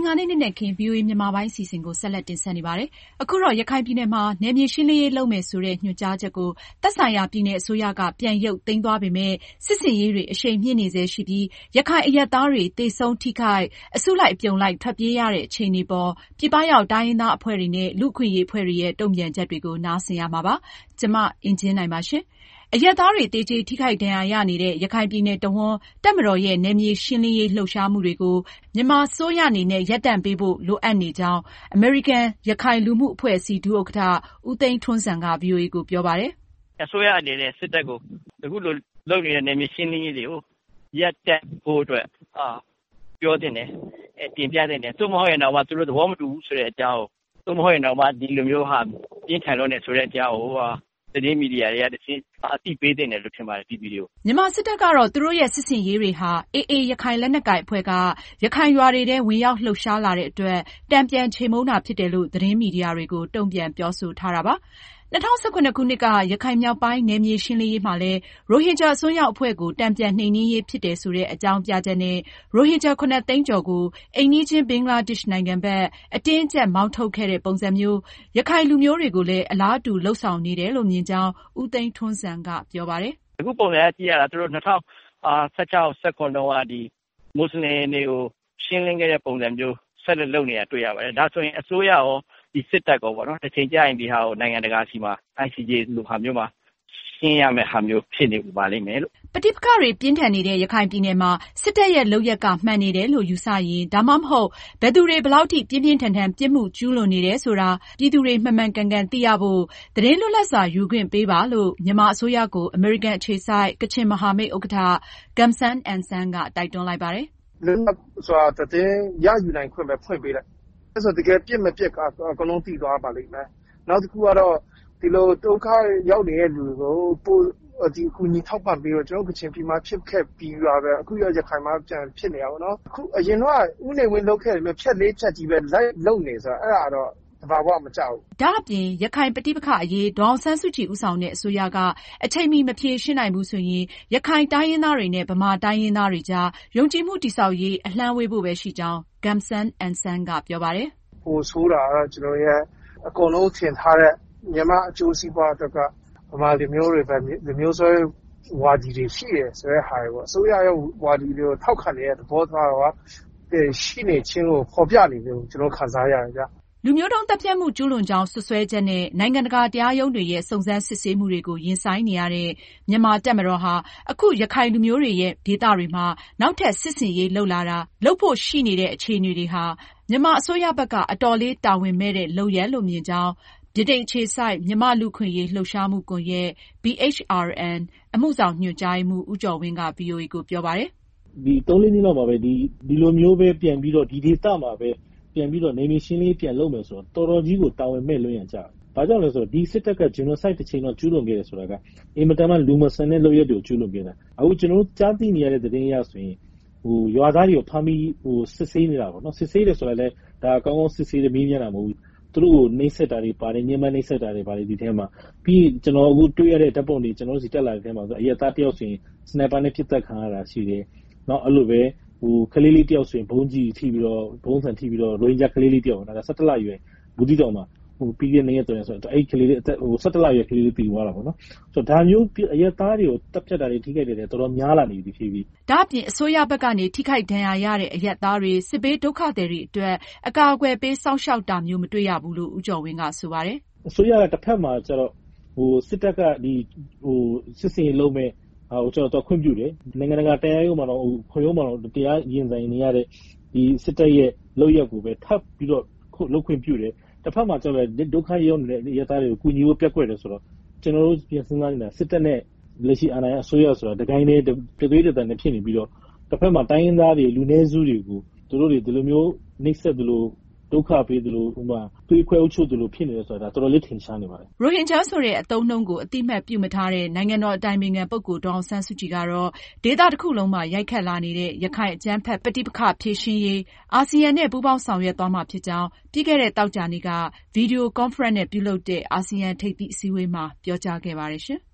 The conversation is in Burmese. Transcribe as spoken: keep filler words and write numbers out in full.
င်္ဂါနေ့နေ့နဲ့ခင် ဗွီအိုအေမြန်မာပိုင်းအစီအစဉ်ကိုဆက်လက်တင်ဆက်နေပါတယ်။ အခုတော့ရခိုင်ပြည်နယ်မှာနယ်မြေရှင်းလင်းရေးလုပ်မယ်ဆိုတဲ့ညွှန်ကြားချက်ကိုသက်ဆိုင်ရာပြည်နယ်အစိုးရကပြန်ရုပ်သိမ်းသွားပေမဲ့စစ်ဆင်ရေးတွေအရှိန်မြင့်နေဆဲရှိပြီးရခိုင်အရပ်သားတွေသေဆုံးထိခိုက်အစုလိုက်အပြုံလိုက်ထွက်ပြေးရတဲ့အခြေအနေပေါ်ပြည်ပရောက်တိုင်းရင်းသားအဖွဲ့တွေနဲ့လူ့အခွင့်အရေးအဖွဲ့တွေရဲ့တုံ့ပြန်ချက်တွေကိုနားဆင်ရမှာပါ။ ကျမအင်ကြင်းနိုင်ပါရှင်။အရပ်သားတွေသေကြေထိခိုက်ဒဏ်ရာရနေတဲ့ရခိုင်ပြည်နယ်တဝန်းတပ်မတော်ရဲ့နယ်မြေရှင်းလင်းရေးလှုပ်ရှားမှုတွေကိုမြန်မာအစိုးရအနေနဲ့ရပ်တန့်ပေးဖို့လိုအပ်နေကြောင်းအမေရိကန်ရခိုင်လူမှုအဖွဲ့အစည်းဒုဥက္ကဋ္ဌဦးသိန်းထွန်းဇံက ဗွီအိုအေကိုပြောပါတယ်။အစိုးရအနေနဲ့စစ်တပ်ကိုအခုလိုလုပ်နေတဲ့နယ်မြေရှင်းလင်းရေးတွေကိုရပ်တန့်ဖို့အတွက်အာပြောတင်တယ်အဲတင်ပြတင်တယ်သို့မဟုတ်ရင်တော့သူတို့သဘောမတူဘူးဆိုတဲ့အကြောင်းသို့မဟုတ်ရင်တော့ဒီလိုမျိုးဟာပြင်းထန်လို့နေဆိုတဲ့အကြောင်းကိုသတင်းမီဒီယာတွေကတည်းကအသိပေးတင်တယ်လို့ထင်ပါတယ်ဒီဗီဒီယိုမြန်မာစစ်တပ်ကတော့သူတို့ရဲ့စစ်စင်ရေးတွေဟာအေအေရခိုင်လက်နက်ကိုင်အဖွဲ့ကရခိုင်ရွာတွေထဲဝင်ရောက်လှုပ်ရှားလာတဲ့အတွက်တံပြန်ချေမှုန်းတာဖြစ်တယ်လို့သတင်းမီဒီယာတွေကိုတုံ့ပြန်ပြောဆိုထားတာပါ။၂၀၁၇ခုနှစ်ကရခိုင်မြောက်ပိုင်းနယ်မြေရှင်းလင်းရေးမှာလည်းရိုဟင်ဂျာအစွန်းရောက်အဖွဲ့ကိုတံပြန်နှိမ်နင်းရေးဖြစ်တယ်ဆိုတဲ့အကြောင်းပြချက်နဲ့ရိုဟင်ဂျာခုနှစ်သိန်းကျော်ကိုအိမ်နီးချင်းဘင်္ဂလားဒေ့ရှ်နိုင်ငံဘက်အတင်းအကျပ်မောင်းထုတ်ခဲ့တဲ့ပုံစံမျိုးရခိုင်လူမျိုးတွေကိုလည်းအလားတူလုပ်ဆောင်နေတယ်လို့မြင်ကြောင်းဦးသိန်းထွန်းဇံကပြောပါတယ်။အခုပုံစံကြည့်ရတာသူတို့၂၀၁၆ ၁၇တုန်းကဒီမွတ်စလင်တွေကိုရှင်းလင်းခဲ့တဲ့ပုံစံမျိုးဆက်လက်လုပ်နေတာတွေ့ရပါတယ်။ဒါဆိုရင်အစိုးရရောဒီစစ်တပ်ကောပေါ့နော်တစ်ချိန်ကြာရင်ဒီဟာကိုနိုင်ငံတကာစီမှာ အိုင် စီ ဂျေ လိုဟာမျိုးမှာရှင်းရမယ်ဟာမျိုးဖြစ်နေပါလိမ့်မယ်လို့ပဋိပက္ခတွေပြင်းထန်နေတဲ့ရခိုင်ပြည်နယ်မှာစစ်တပ်ရဲ့လုပ်ရက်ကမှန်နေတယ်လို့ယူဆရင်ဒါမှမဟုတ်ဘယ်သူတွေဘယ်လောက်ထိပြင်းပြင်းထန်ထန်ပြစ်မှုကျူးလွန်နေတယ်ဆိုတာပြည်သူတွေမှန်မှန်ကန်ကန်သိရဖို့သတင်းလွတ်လပ်စွာယူခွင့်ပေးပါလို့မြန်မာအစိုးရကိုအမေရိကန်အခြေစိုက်ကချင်မဟာမိတ်ဥက္ကဋ္ဌ Gum San N Sang ကတိုက်တွန်းလိုက်ပါတယ်။လွတ်လပ်စွာသတင်းရယူနိုင်ခွင့်ပဲဖွင့်ပေးလိုက်။အဲဆိုတကယ်ပြစ်မပြစ်ကအကုန်လုံးသိသွားပါလိမ့်မယ်။နောက်တစ်ခုကတော့ဒီလိုဒုက္ခရောက်နေတဲ့လူကိုပိုဒီကူညီထောက်ပံ့ပြီးတော့ကျွန်တော်ကချင်ပြည်မှာဖြစ်ခဲ့ပြီးပါပဲအခုရရခိုင်မှာပြန်ဖြစ်နေအောင်နော်အခုအရင်တော့ဥနေဝင်လောက်ခဲ့တယ်ဖြက်လေးဖြက်ကြီးပဲလိုက်လုံနေဆိုတော့အဲ့ဒါတော့တဘာဝမကြောက်ဒါအပြင်ရခိုင်ပဋိပက္ခအရေးဒေါအောင်ဆန်းစုကြည်ဦးဆောင်တဲ့အစိုးရကအချိန်မီမဖြေရှင်းနိုင်ဘူးဆိုရင်ရခိုင်တိုင်းရင်းသားတွေနဲ့ဗမာတိုင်းရင်းသားတွေကြားယုံကြည်မှုတည်ဆောက်ရေးအလှမ်းဝေးဖို့ပဲရှိကြောင်း Gum San N Sang ကပြောပါတယ်ဟိုဆိုးတာကကျွန်တော်ရဲ့အကုန်လုံးထင်ထားတဲ့မြန်မာအကျိုးစီးပွားအတွက်ကဗမာလူမျိုးတွေပဲလူမျိုးဆွဲဝါဒီတွေရှိတယ်ဆိုတဲ့ဟာတွေပေါ့အစိုးရရဲ့ဝါဒီတွေကိုထောက်ခံနေတဲ့သဘောထားတော့ရှိနေခြင်းကိုဖော်ပြနေတယ်ကျွန်တော်ခံစားရတယ်ဗျလူမျိုးတုံးတပ်ဖြတ်မှုကျူးလွန်ကြောင်းစွပ်စွဲချက်နဲ့နိုင်ငံတကာတရားရုံးတွေရဲ့စုံစမ်းစစ်ဆေးမှုတွေကိုရင်ဆိုင်နေရတဲ့မြန်မာတပ်မတော်ဟာအခုရခိုင်လူမျိုးတွေရဲ့ဒေသတွေမှာနောက်ထပ်စစ်ဆင်ရေးလုပ်လာတာလုပ်ဖို့ရှိနေတဲ့အခြေအနေတွေဟာမြန်မာအစိုးရဘက်ကအတော်လေးတာဝန်မဲ့တဲ့လုပ်ရပ်လို့မြင်ကြောင်းဗြိတိန်အခြေစိုက်မြန်မာလူခွင့်ရေးလှုပ်ရှားမှုကွန်ရက် B H R N အမှုဆောင်ညွှန်ကြားရေးမှူးဦးကျော်ဝင်းက ဗွီအိုအေကိုပြောပါတယ်။ဒီသုံးလေးနှစ်လောက်မှာပဲဒီဒီလိုမျိုးပဲပြန်ပြီးတော့ဒီဒေသမှာပဲပြန်ပြီးတော့နေမရှင်းလေးပြန်လုပ်မယ်ဆိုတော့တော်တော်ကြီးကိုတာဝန်မဲ့လွှင့်ရကြတယ်။ဘာကြောင့်လဲဆိုတော့ဒီစစ်တပ်က genocide တစ်ချိန်တော့ကျူးလွန်ခဲ့တယ်ဆိုတာကအင်မတန်မှလူမဆန်တဲ့လုပ်ရက်တွေကိုကျူးလွန်ခဲ့တာ။အခုကျွန်တော်တို့ကြားသိနေရတဲ့သတင်းအရဆိုရင်ဟိုရွာသားတွေကိုဖမ်းပြီးဟိုစစ်ဆေးနေတာပေါ့နော်စစ်ဆေးတယ်ဆိုတော့လည်းဒါအကောင်းကောင်းစစ်ဆေးတယ်မင်းမြန်တာမဟုတ်ဘူးသူတို့ကိုနှိမ့်ဆက်တာတွေပါတယ်ညှဉ်းပန်းနှိမ့်ဆက်တာတွေပါတယ်ဒီထဲမှာပြီးကျွန်တော်အခုတွေ့ရတဲ့ဓာတ်ပုံတွေကျွန်တော်တို့စီတက်လာတဲ့ထဲမှာဆိုအရက်သားတယောက်ဆိုရင်စနိုက်ပါနဲ့ပစ်သက်ခံရတာရှိတယ်။နောက်အဲ့လိုပဲဟိုကလေးလေးတယောက်ဆိုရင်ဘုံကြီးထိပြီးတော့ဘုံဆန်ထိပြီးတော့ရိုဟင်ဂျာကလေးလေးတယောက်ဒါက၁၇လရွယ်ဘူးတီတောင်မှာဟိုပြီးခဲ့တဲ့နေ့ဆိုရင်ဆိုတော့အဲ့ကလေးလေးအသက်ဟို၁၇လရွယ်ကလေးလေးပြီးသွားတာပေါ့နော်ဆိုတော့ဒါမျိုးအရက်သားတွေကိုတပ်ဖြတ်တာတွေထိခိုက်တယ်တော်တော်များလာနေပြီဖြစ်ပြီးဒါအပြင်အစိုးရဘက်ကနေထိခိုက်ဒဏ်ရာရတဲ့အရက်သားတွေစစ်ဘေးဒုက္ခသည်တွေအတွက်အကာအကွယ်ပေးစောင့်ရှောက်တာမျိုးမတွေ့ရဘူးလို့ဦးကျော်ဝင်းကဆိုပါတယ်အစိုးရကတစ်ဖက်မှာကျတော့ဟိုစစ်တပ်ကဒီဟိုစစ်စင်လုံးမဲ့ဟိုကျွန်တော်ခွင့်ပြုတယ်နိုင်ငံတကာတရားရုံးမှာတော့ခွင့်ရုံးမှာတော့တရားရင်ဆိုင်နေရတဲ့ဒီစစ်တပ်ရဲ့လုပ်ရက်ကိုပဲထပ်ပြီးတော့လုပ်ခွင့်ပြုတယ်တစ်ဖက်မှာကျတော့ဒုက္ခရောက်နေတဲ့ရသားတွေကိုကူညီဖို့ပြက်ကွက်တယ်ဆိုတော့ကျွန်တော်တို့ပြင်စဉ်းစားနေတာစစ်တပ်နဲ့လက်ရှိအာဏာရအစိုးရဆိုတာတကိုင်းနဲ့တသွေးတသက်နဲ့ဖြစ်နေပြီးတော့တစ်ဖက်မှာတိုင်းရင်းသားတွေလူနည်းစုတွေကိုသူတို့တွေဒီလိုမျိုးနှိပ်စက်သလိုဒုက္ခပေးသလိုဥမာသွေးခွဲအုပ်ချုပ်သလိုဖြစ်နေတယ်ဆိုတာတော်တော်လေးထင်ရှားနေပါတယ်ရိုဟင်ဂျာဆိုတဲ့အသုံးနှုန်းကိုအတိမတ်ပြုမထားတဲ့နိုင်ငံတော်အတိုင်ပင်ခံပုဂ္ဂိုလ်ဒေါအောင်ဆန်းစုကြည်ကတော့ဒေသတစ်ခုလုံးမှာရိုက်ခတ်လာနေတဲ့ရခိုင်အကြမ်းဖက်ပဋိပက္ခဖြေရှင်းရေးအာဆီယံနဲ့ပူးပေါင်းဆောင်ရွက်သွားမှာဖြစ်ကြောင်းပြီးခဲ့တဲ့သောကြာနေ့ကဗီဒီယိုကွန်ဖရင့်နဲ့ပြုလုပ်တဲ့အာဆီယံထိပ်သီးအစည်းအဝေးမှာပြောကြားခဲ့ပါတယ်ရှင်